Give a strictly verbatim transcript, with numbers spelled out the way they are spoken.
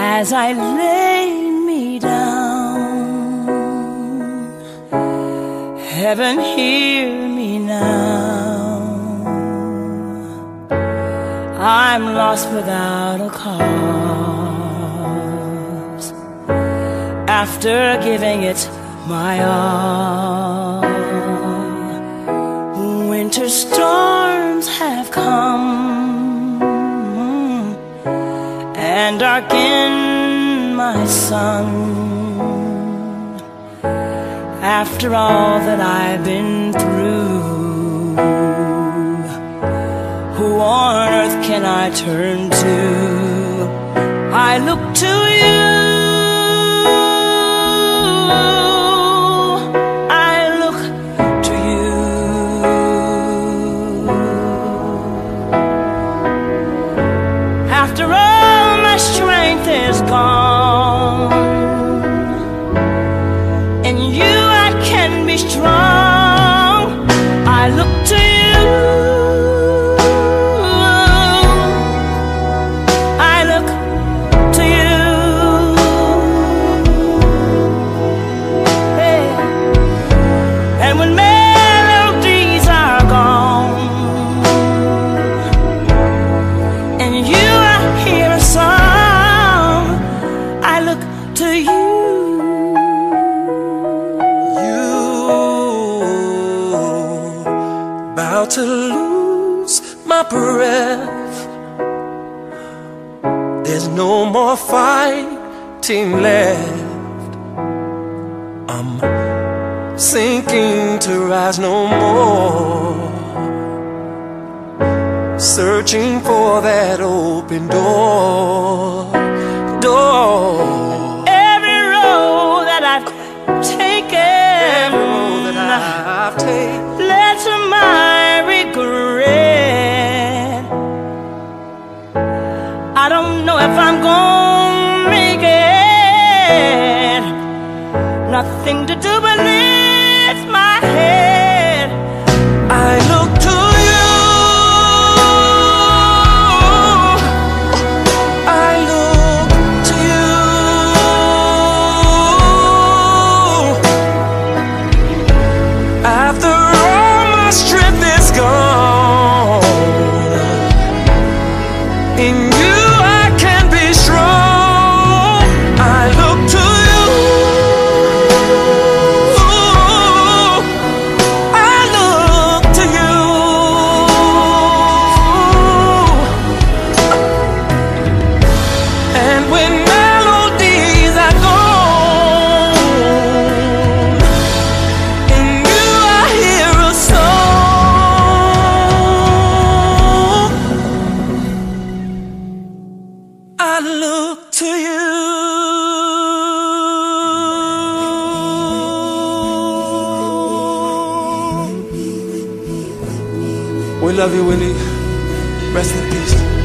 as I lay me down. Heaven, hear me now. I'm lost without a cause, after giving it my all. Winter storms have come and darkened my sun. After all that I've been through, who on earth can I turn to? I look to you. I look to you. After all my strength is gone, in you I can be strong. I look to you. I look to you. Hey. And when melodies are gone, and you I hear a song, I look to you. About to lose my breath, there's no more fighting left. I'm sinking to rise no more, searching for that open door. Door. Every road that I've taken, Every road that I've taken led to my regret. I don't know if I'm gonna make it. Nothing to do but lift my head. I look to you. I look to you. After all my strength is gone, in you I can be strong. I look to you. I look to you. And when melodies are gone, in you I hear a song. I look to you. We love you, Willie. Rest in peace.